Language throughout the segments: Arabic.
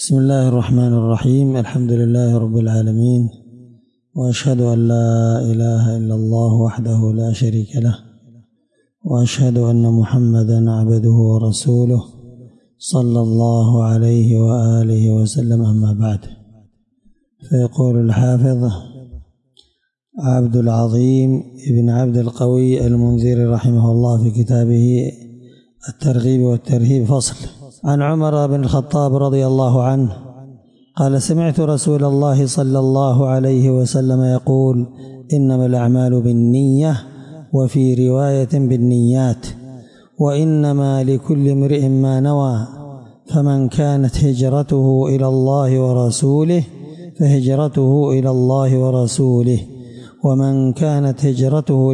بسم الله الرحمن الرحيم. الحمد لله رب العالمين، وأشهد أن لا إله إلا الله وحده لا شريك له، وأشهد أن محمدا عبده ورسوله صلى الله عليه وآله وسلم. أما بعد، فيقول الحافظ عبد العظيم ابن عبد القوي المنذري رحمه الله في كتابه الترغيب والترهيب فصل: عن عمر بن الخطاب رضي الله عنه قال: سمعت رسول الله صلى الله عليه وسلم يقول: إنما الأعمال بالنية، وفي رواية بالنيات، وإنما لكل امرئ ما نوى، فمن كانت هجرته إلى الله ورسوله فهجرته إلى الله ورسوله، ومن كانت هجرته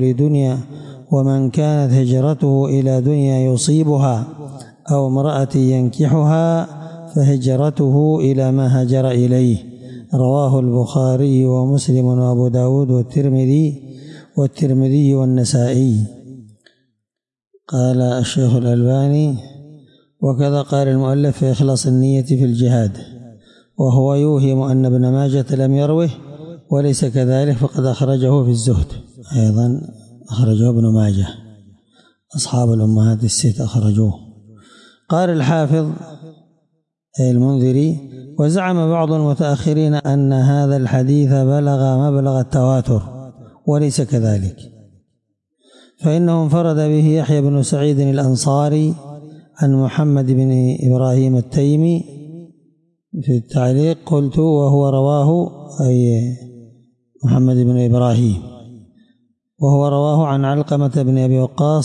إلى دنيا يصيبها أو امرأة ينكحها فهجرته إلى ما هاجر إليه. رواه البخاري ومسلم وأبو داود والترمذي والنسائي. قال الشيخ الألباني: وكذا قال المؤلف في إخلاص النية في الجهاد، وهو يوهم أن ابن ماجة لم يروه، وليس كذلك فقد أخرجه في الزهد. أيضا أخرجه ابن ماجه، أصحاب الأمهات الست أخرجوه. قال الحافظ المنذري: وزعم بعض المتأخرين أن هذا الحديث بلغ مبلغ التواتر، وليس كذلك، فإنه انفرد به يحيى بن سعيد الأنصاري عن محمد بن إبراهيم التيمي. في التعليق قلت: وهو رواه، أي محمد بن إبراهيم، وهو رواه عن علقمة بن أبي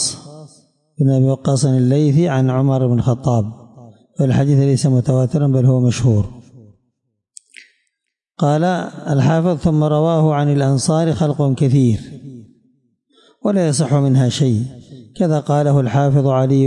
وقاص الليثي عن عمر بن الخطاب، فالحديث ليس متواترا بل هو مشهور. قال الحافظ: ثم رواه عن الأنصار خلق كثير ولا يصح منها شيء، كذا قاله الحافظ علي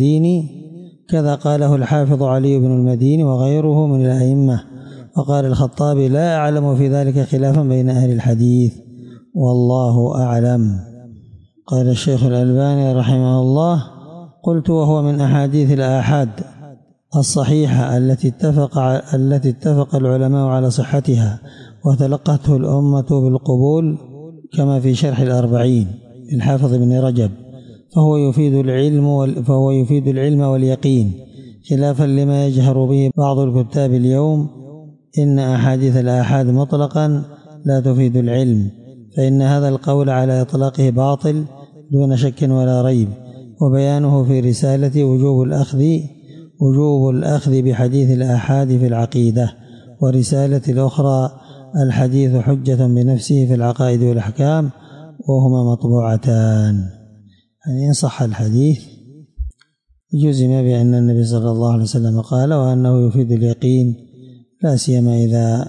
بن المديني وغيره من الأئمة. وقال الخطابي: لا أعلم في ذلك خلافا بين أهل الحديث، والله أعلم. قال الشيخ الألباني رحمه الله: قلت: وهو من أحاديث الآحاد الصحيحة التي اتفق العلماء على صحتها وتلقته الأمة بالقبول، كما في شرح الأربعين للحافظ ابن رجب، فهو يفيد العلم واليقين، خلافا لما يجهر به بعض الكتاب اليوم، إن أحاديث الآحاد مطلقا لا تفيد العلم، فإن هذا القول على إطلاقه باطل دون شك ولا ريب. وبيانه في رسالة وجوب الأخذ بحديث الآحاد في العقيدة، ورسالة الأخرى الحديث حجة بنفسه في العقائد والأحكام، وهما مطبوعتان. يعني إن صح الحديث جزم بأن النبي صلى الله عليه وسلم قال، وأنه يفيد اليقين، لا سيما إذا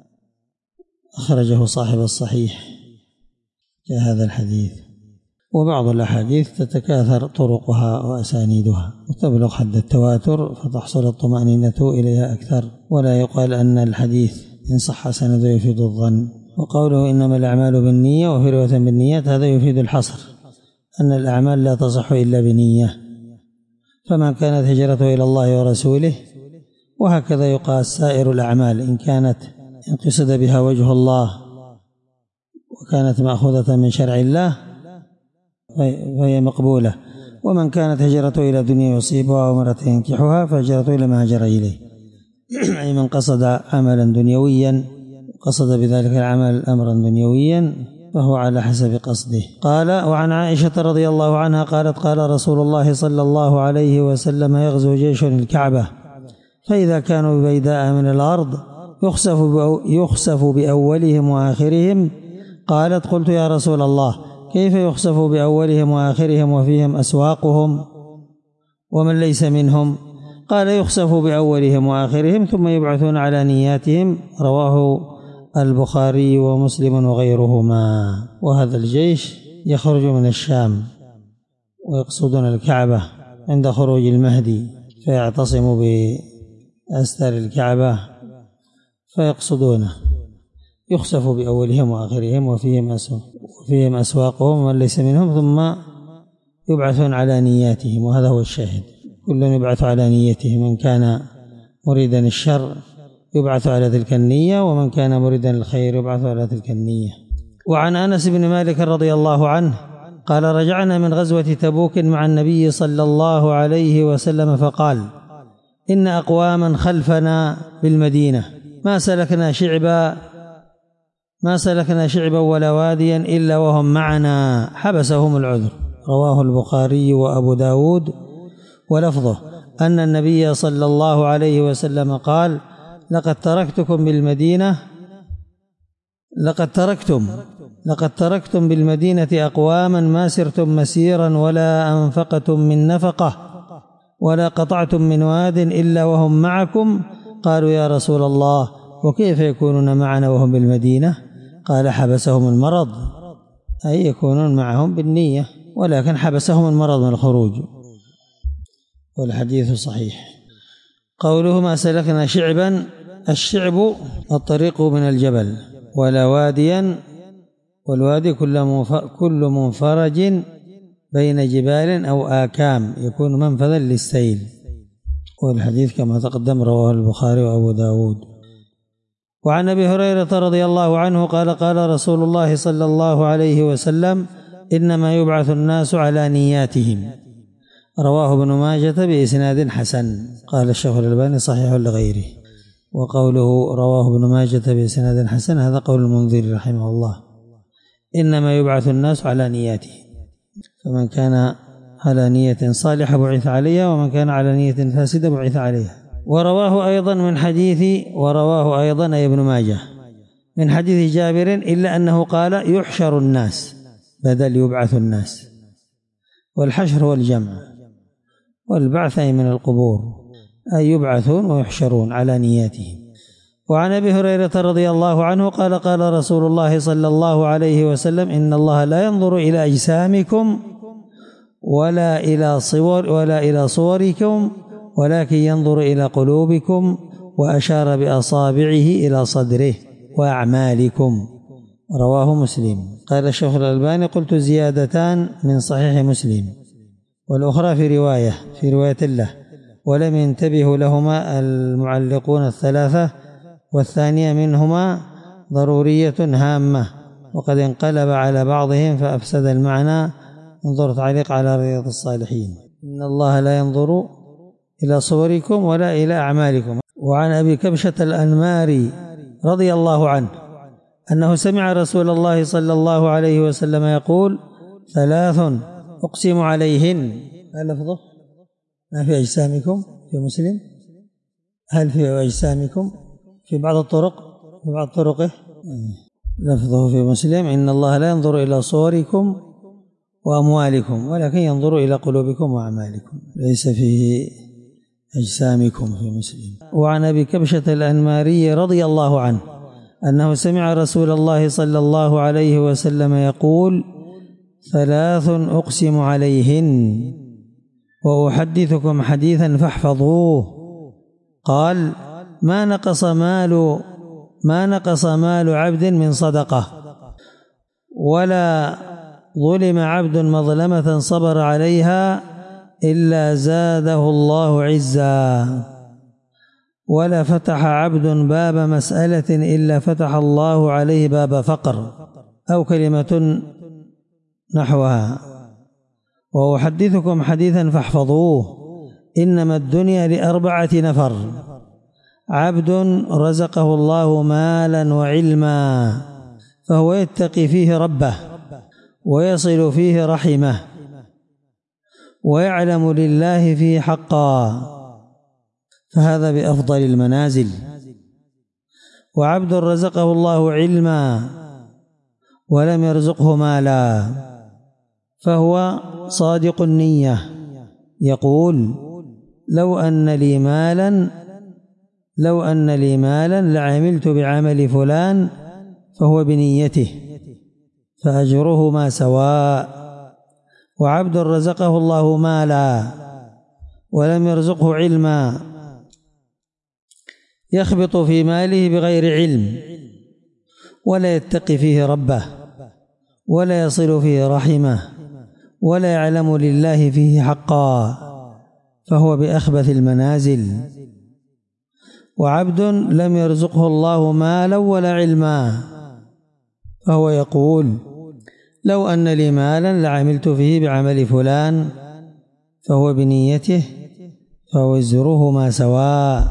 أخرجه صاحب الصحيح كهذا الحديث. وبعض الأحاديث تتكاثر طرقها وأسانيدها وتبلغ حد التواتر، فتحصل الطمأنينة إليها أكثر، ولا يقال أن الحديث إن صح سنده يفيد الظن. وقوله إنما الأعمال بالنية وفي رواية بالنيات، هذا يفيد الحصر، أن الأعمال لا تصح إلا بنية، فمن كانت هجرته إلى الله ورسوله، وهكذا يقاس سائر الأعمال، إن قصد بها وجه الله وكانت مأخوذة من شرع الله فهي مقبولة، ومن كانت هجرته إلى دنيا يصيبها أو امرأة ينكحها فهجرته إلى ما هاجر إليه. أي من قصد عملا دنيويا قصد بذلك العمل أمرا دنيويا فهو على حسب قصده. قال: وعن عائشة رضي الله عنها قالت: قال رسول الله صلى الله عليه وسلم: يغزو جيش الكعبة، فإذا كانوا ببيداء من الأرض يخسف بأولهم وآخرهم. قالت: قلت: يا رسول الله، كيف يخسف بأولهم وآخرهم وفيهم أسواقهم ومن ليس منهم؟ قال: يخسف بأولهم وآخرهم ثم يبعثون على نياتهم. رواه البخاري ومسلم وغيرهما. وهذا الجيش يخرج من الشام ويقصدون الكعبة عند خروج المهدي، فيعتصم بأستار الكعبة فيقصدونه. يخسف بأولهم وآخرهم وفيهم أسواقهم ومن ليس منهم، ثم يبعثون على نياتهم، وهذا هو الشاهد. كل يبعث على نيته، من كان مريدا الشر يبعث على تلك النية، ومن كان مريدا للخير يبعث على تلك النية. وعن أنس بن مالك رضي الله عنه قال: رجعنا من غزوة تبوك مع النبي صلى الله عليه وسلم فقال: إن أقواما خلفنا بالمدينة ما سلكنا شعبا ولا واديا إلا وهم معنا حبسهم العذر. رواه البخاري وأبو داود، ولفظه أن النبي صلى الله عليه وسلم قال: لقد تركتم بالمدينة أقواما ما سرتم مسيرا ولا أنفقتم من نفقة ولا قطعتم من واد إلا وهم معكم. قالوا: يا رسول الله، وكيف يكونون معنا وهم بالمدينة؟ قال: حبسهم المرض، أي يكونون معهم بالنية، ولكن حبسهم المرض من الخروج. والحديث صحيح. قوله ما سلكنا شعبا، الشعب الطريق من الجبل، ولا واديا، والوادي كل منفرج بين جبال أو آكام يكون منفذا للسيل. والحديث كما تقدم رواه البخاري وأبو داود. وعن أبي هريرة رضي الله عنه قال: قال رسول الله صلى الله عليه وسلم: إنما يبعث الناس على نياتهم. رواه ابن ماجة بإسناد حسن. قال الشيخ الألباني: صحيح لغيره. وقوله رواه ابن ماجة بإسناد حسن هذا قول المنذر رحمه الله. إنما يبعث الناس على نياتهم، فمن كان على نية صالحة بعث عليها، ومن كان على نية فاسدة بعث عليها. ورواه أيضا ابن ماجه من حديث جابر، إلا أنه قال: يحشر الناس بدل يبعث الناس. والحشر هو الجمع، والبعث أي من القبور، أي يبعثون ويحشرون على نياتهم. وعن أبي هريرة رضي الله عنه قال: قال رسول الله صلى الله عليه وسلم: إن الله لا ينظر إلى أجسامكم ولا إلى صوركم ولكن ينظر إلى قلوبكم، وأشار بأصابعه إلى صدره وأعمالكم. رواه مسلم. قال الشيخ الألباني: قلت زيادتان من صحيح مسلم، والأخرى في رواية له، ولم ينتبه لهما المعلقون الثلاثة، والثانية منهما ضرورية هامة وقد انقلب على بعضهم فأفسد المعنى. انظر تعليق على رياض الصالحين: إن الله لا ينظر إلى صوركم ولا إلى أعمالكم. وعن أبي كبشة الأنماري رضي الله عنه أنه سمع رسول الله صلى الله عليه وسلم يقول: 3 أقسم عليهن. هل لفظه ما في أجسامكم في مسلم؟ هل في أجسامكم في بعض الطرق؟ في بعض طرقه لفظه في مسلم: إن الله لا ينظر إلى صوركم وأموالكم ولكن ينظر إلى قلوبكم وأعمالكم، ليس فيه أجسامكم في مسلم. وعن أبي كبشة الأنماري رضي الله عنه أنه سمع رسول الله صلى الله عليه وسلم يقول: 3 أقسم عليهن وأحدثكم حديثا فاحفظوه. قال: ما نقص مال عبد من صدقة، ولا ظلم عبد مظلمة صبر عليها إلا زاده الله عزا، ولا فتح عبد باب مسألة إلا فتح الله عليه باب فقر، أو كلمة نحوها. وأحدثكم حديثا فاحفظوه: إنما الدنيا ل4 نفر: عبد رزقه الله مالا وعلما فهو يتقي فيه ربه ويصل فيه رحمه ويعلم لله فيه حقا، فهذا بأفضل المنازل. وعبد رزقه الله علما ولم يرزقه مالا فهو صادق النية، يقول: لو أن لي مالا لعملت بعمل فلان، فهو بنيته فأجرهما سواء. وعبد رزقه الله مالا ولم يرزقه علما يخبط في ماله بغير علم ولا يتقي فيه ربه ولا يصل فيه رحمه ولا يعلم لله فيه حقا، فهو بأخبث المنازل. وعبد لم يرزقه الله مالا ولا علما، فهو يقول: لو أن لي مالا لعملت فيه بعمل فلان، فهو بنيته فوزرهما سواء.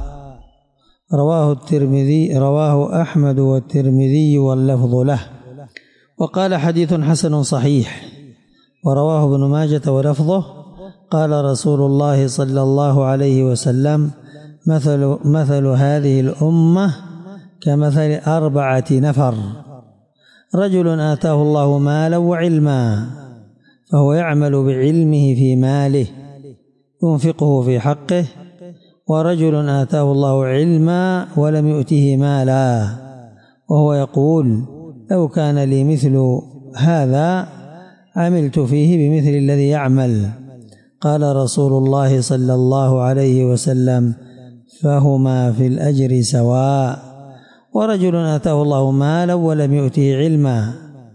رواه أحمد والترمذي واللفظ له، وقال: حديث حسن صحيح. ورواه ابن ماجة ولفظه: قال رسول الله صلى الله عليه وسلم: مثل هذه الأمة كمثل 4 نفر: رجل آتاه الله مالا وعلما، فهو يعمل بعلمه في ماله ينفقه في حقه، ورجل آتاه الله علما ولم يؤته مالا، وهو يقول: لو كان لي مثل هذا عملت فيه بمثل الذي يعمل. قال رسول الله صلى الله عليه وسلم: فهما في الأجر سواء. ورجل آتاه الله مالا ولم يؤته علما،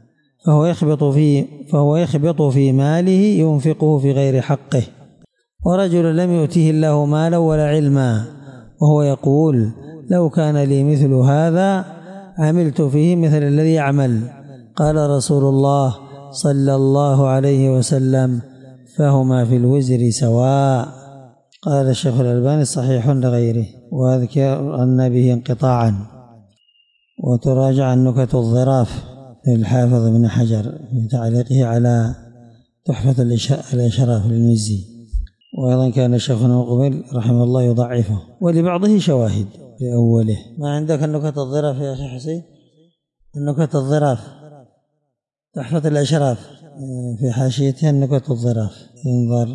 فهو يخبط في ماله ينفقه في غير حقه، ورجل لم يؤته الله مالا ولا علما، وهو يقول: لو كان لي مثل هذا عملت فيه مثل الذي يعمل. قال رسول الله صلى الله عليه وسلم: فهما في الوزر سواء. قال الشيخ الألباني: صحيح لغيره، وأذكر أن به انقطاعا. وتراجع النكت الظراف للحافظ ابن حجر في تعليقه على تحفة الإشراف للمزي. وأيضا كان شيخنا مقبل رحمه الله يضعفه، ولبعضه شواهد لأوله. ما عندك النكت الظراف يا شيخ حسين؟ النكت الظراف تحفة الإشراف في حاشيتها النكت الظراف، ينظر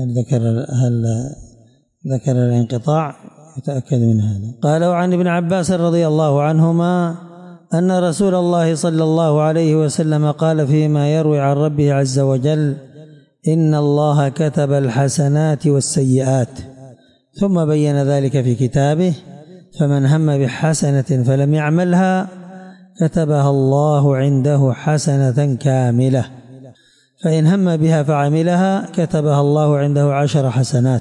هل ذكر الانقطاع يتأكد من هذا. قال: وعن ابن عباس رضي الله عنهما أن رسول الله صلى الله عليه وسلم قال فيما يروي عن ربه عز وجل: إن الله كتب الحسنات والسيئات، ثم بين ذلك في كتابه: فمن هم بحسنة فلم يعملها كتبها الله عنده حسنة كاملة، فإن هم بها فعملها كتبها الله عنده 10 حسنات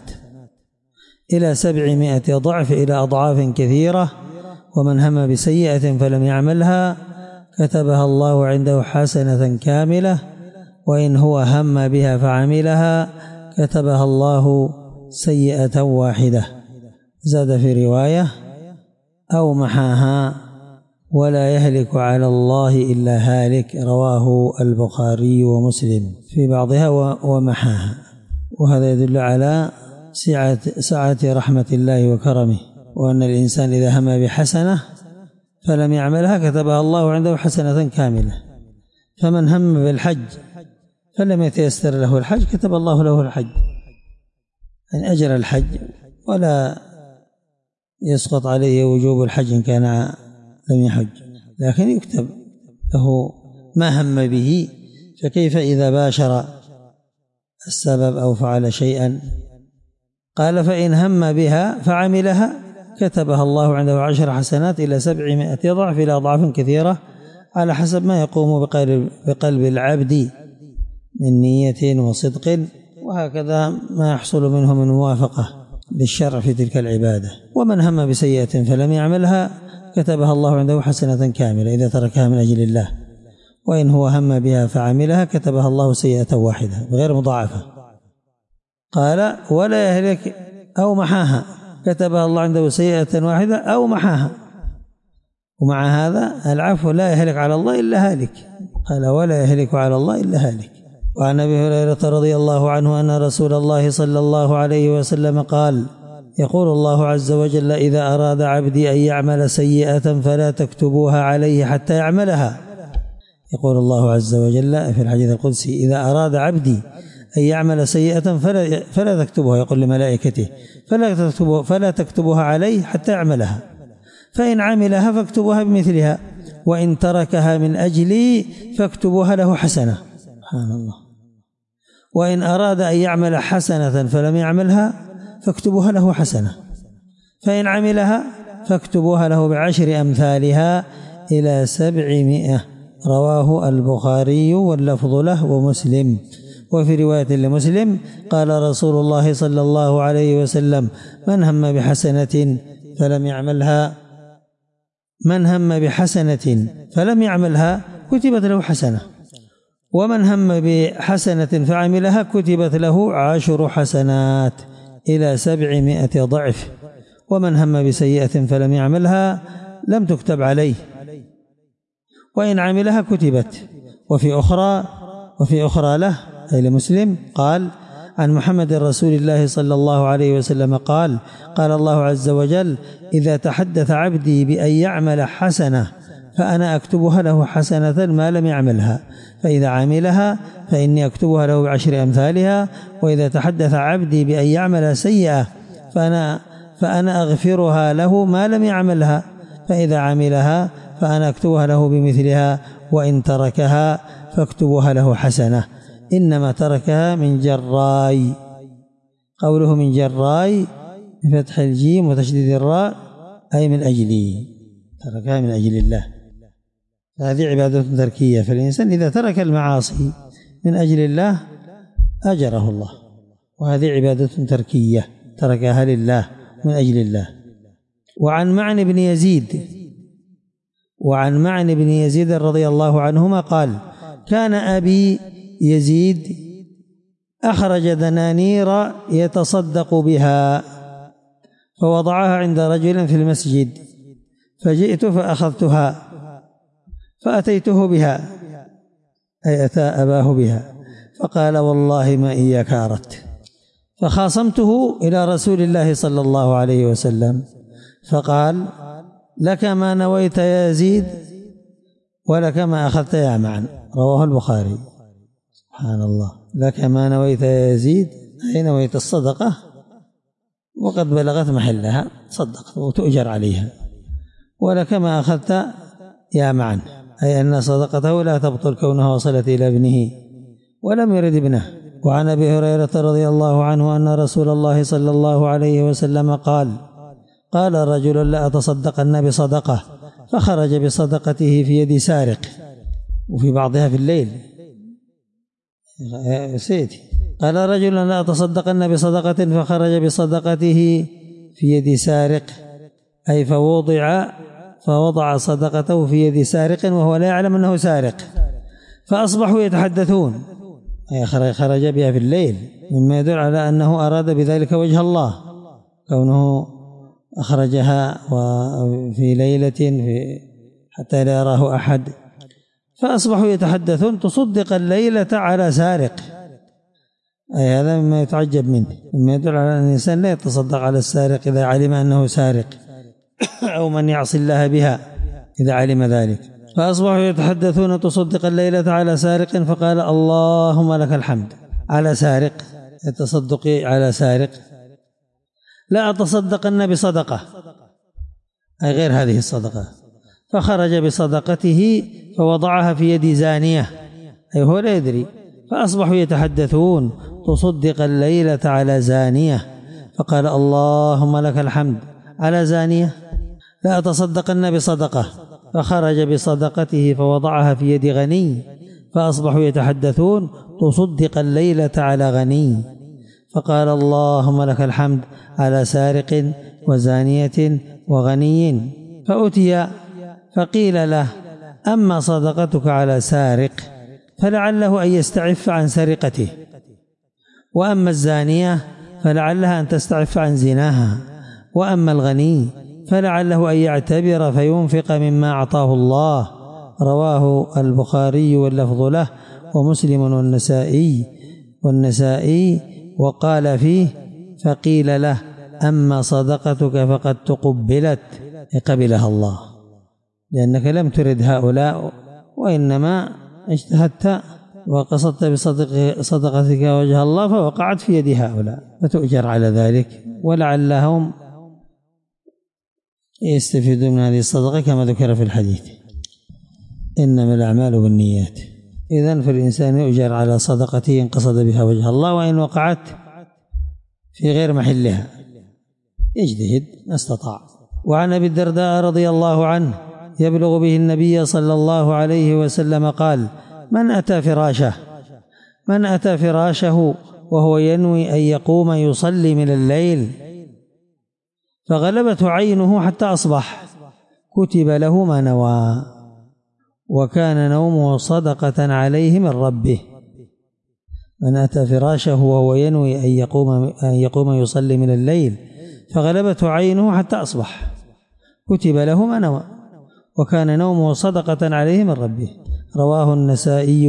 إلى 700 ضعف إلى أضعاف كثيرة. ومن هم بسيئة فلم يعملها كتبها الله عنده حسنة كاملة، وإن هو هم بها فعملها كتبها الله سيئة واحدة. زاد في رواية: أو محاها، ولا يهلك على الله إلا هالك. رواه البخاري ومسلم في بعضها ومحاها. وهذا يدل على سعة رحمة الله وكرمه، وأن الإنسان إذا هم بحسنة فلم يعملها كتبها الله عنده حسنة كاملة. فمن هم بالحج فلم يتيسر له الحج كتب الله له الحج، يعني أجر الحج، ولا يسقط عليه وجوب الحج إن كان لم يحج، لكن يكتب له ما هم به. فكيف إذا باشر السبب أو فعل شيئا؟ قال: فإن هم بها فعملها كتبها الله عنده 10 حسنات إلى 700 ضعف إلى أضعاف كثيرة، على حسب ما يقوم بقلب العبد من نية وصدق، وهكذا ما يحصل منه من موافقة للشرع في تلك العبادة. ومن هم بسيئة فلم يعملها كتبها الله عنده حسنة كاملة إذا تركها من أجل الله، وإن هو هم بها فعملها كتبها الله سيئة واحدة غير مضاعفة. قال: ولا يهلك أو محاها، كتبها الله عنده سيئة واحدة أو محاها. ومع هذا العفو لا يهلك على الله إلا هالك. قال: ولا يهلك على الله إلا هالك. وعن أبي هريرة رضي الله عنه أن رسول الله صلى الله عليه وسلم قال: يقول الله عز وجل: إذا أراد عبدي أن يعمل سيئة فلا تكتبوها عليه حتى يعملها. يقول الله عز وجل في الحديث القدسي: إذا أراد عبدي أن يعمل سيئة فلا تكتبوها، يقول لملائكته: فلا تكتبوها عليه حتى يعملها، فإن عملها فاكتبوها بمثلها، وإن تركها من أجلي فاكتبوها له حسنة. سبحان الله. وإن أراد أن يعمل حسنة فلم يعملها فاكتبوها له حسنة، فإن عملها فاكتبوها له ب10 أمثالها إلى 700. رواه البخاري واللفظ له ومسلم. وفي رواية لمسلم: قال رسول الله صلى الله عليه وسلم: من هم بحسنة فلم يعملها، من هم بحسنة فلم يعملها كتبت له حسنة، ومن هم بحسنة فعملها كتبت له 10 حسنات إلى 700 ضعف، ومن هم بسيئة فلم يعملها لم تكتب عليه، وإن عملها كتبت. وفي أخرى له أي لمسلم قال: عن محمد رسول الله صلى الله عليه وسلم قال: قال الله عز وجل: إذا تحدث عبدي بأن يعمل حسنة فأنا أكتبها له حسنة ما لم يعملها، فإذا عملها فإني أكتبها له ب10 أمثالها، وإذا تحدث عبدي بأن يعمل سيئة فأنا أغفرها له ما لم يعملها، فإذا عملها فأنا أكتبها له بمثلها، وإن تركها فاكتبها له حسنة، إنما تركها من جراي. قوله من جراي بفتح الجيم وتشديد الراء أي من أجلي، تركها من أجل الله، هذه عبادة تركية. فالإنسان إذا ترك المعاصي من أجل الله أجره الله، وهذه عبادة تركية تركها لله من أجل الله. وعن معن بن يزيد رضي الله عنهما قال: كان أبي يزيد أخرج دنانير يتصدق بها فوضعها عند رجل في المسجد، فجئت فأخذتها فأتيته بها، أي أتى أباه بها، فقال: والله ما إياك أردت. فخاصمته إلى رسول الله صلى الله عليه وسلم، فقال: لك ما نويت يا يزيد ولك ما أخذت يا معن. رواه البخاري. سبحان الله، لك ما نويت يا يزيد أي نويت الصدقة وقد بلغت محلها، صدقت وتؤجر عليها، ولك ما أخذت يا معن أي أن صدقته لا تبطل كونها وصلت إلى ابنه ولم يرد ابنه. وعن أبي هريرة رضي الله عنه أن رسول الله صلى الله عليه وسلم قال: قال رجل: لا أتصدقن بصدقة، فخرج بصدقته في يد سارق، وفي بعضها في الليل سيدي. قال رجل: لا أتصدقن بصدقة، فخرج بصدقته في يد سارق، أي فوضع صدقته في يد سارق وهو لا يعلم أنه سارق، فأصبحوا يتحدثون، أي خرج بها في الليل، مما يدل على أنه أراد بذلك وجه الله، كونه أخرجها في ليلة حتى لا يراه أحد. فأصبحوا يتحدثون: تصدق الليلة على سارق، أي هذا مما يتعجب منه، مما يدل على أن الإنسان لا يتصدق على السارق إذا علم أنه سارق، أو من يعصي الله بها إذا علم ذلك. فأصبحوا يتحدثون: تصدق الليلة على سارق، فقال: اللهم لك الحمد على سارق، التصدق على سارق. لا أتصدقن بصدقة أي غير هذه الصدقة، فخرج بصدقته فوضعها في يد زانية، أي هو لا يدري. فأصبحوا يتحدثون: تصدق الليلة على زانية، فقال: اللهم لك الحمد على زانية. لا أتصدقن بصدقة، فخرج بصدقته فوضعها في يد غني، فأصبحوا يتحدثون: تصدق الليلة على غني، فقال: اللهم لك الحمد على سارق وزانية وغني. فأتي فقيل له: أما صدقتك على سارق فلعله أن يستعف عن سرقته، وأما الزانية فلعلها أن تستعف عن زناها، وأما الغني فلعله أن يعتبر فينفق مما أعطاه الله. رواه البخاري واللفظ له، ومسلم والنسائي وقال فيه: فقيل له: أما صدقتك فقد تقبلت، قبلها الله، لأنك لم ترد هؤلاء وإنما اجتهدت وقصدت بصدقتك وجه الله، فوقعت في يد هؤلاء، فتؤجر على ذلك، ولعلهم يستفيدون من هذه الصدقة كما ذكر في الحديث: إنما الأعمال بالنيات. إذن فالإنسان يؤجر على صدقته إن قصد بها وجه الله، وإن وقعت في غير محلها يجتهد ما استطاع. وعن أبي الدرداء رضي الله عنه يبلغ به النبي صلى الله عليه وسلم قال: من أتى فراشه وهو ينوي أن يقوم يصلي من الليل فغلبته عينه حتى أصبح، كتب له ما نوى، وكان نومه صدقة عليه من ربه. من أتى فراشه وهو ينوي أن يقوم يصلي من الليل فغلبته عينه حتى أصبح، كتب له ما نوى، وكان نومه صدقة عليه من ربه. رواه النسائي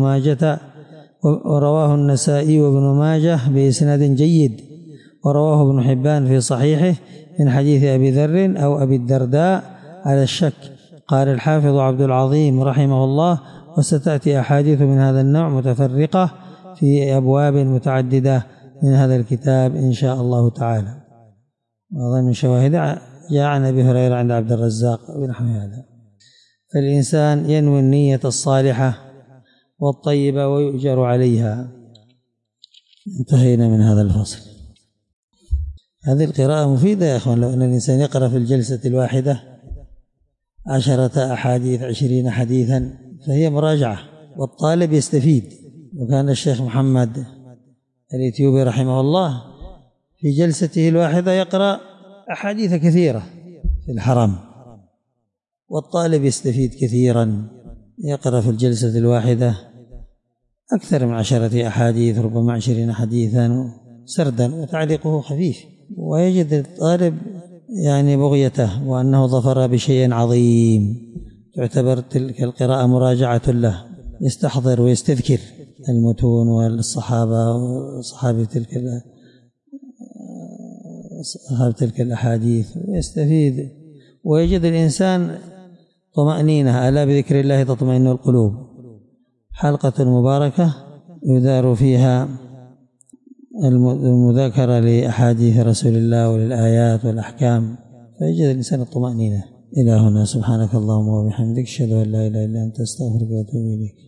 وابن ماجه بإسناد جيد، ورواه ابن حبان في صحيحه من حديث أبي ذر أو أبي الدرداء على الشك. قال الحافظ عبد العظيم رحمه الله: وستأتي أحاديث من هذا النوع متفرقة في أبواب متعددة من هذا الكتاب إن شاء الله تعالى. وأظن شواهد جاء عن أبي هريرة عند عبد الرزاق بنحو هذا. فالإنسان ينوي النية الصالحة والطيبة ويؤجر عليها. انتهينا من هذا الفصل. هذه القراءة مفيدة يا أخوان، لو أن الإنسان يقرأ في الجلسة الواحدة 10 أحاديث 20 حديثا فهي مراجعة والطالب يستفيد. وكان الشيخ محمد الإثيوبي رحمه الله في جلسته الواحدة يقرأ أحاديث كثيرة في الحرم، والطالب يستفيد كثيرا، يقرأ في الجلسة الواحدة أكثر من 10 أحاديث، ربما 20 حديثا سردا، وتعليقه خفيف، ويجد الطالب يعني بغيته وأنه ظفر بشيء عظيم. تعتبر تلك القراءة مراجعة له، يستحضر ويستذكر المتون والصحابة وصحابة تلك الأحاديث ويستفيد، ويجد الإنسان طمأنينة. ألا بذكر الله تطمئن القلوب. حلقة مباركة يدار فيها المذاكرة لأحاديث رسول الله وللآيات والأحكام، فيجد الإنسان الطمأنينة. إلى هنا، سبحانك اللهم وبحمدك، أشهد أن لا إله إلا أنت، أستغفرك وأتوب إليك.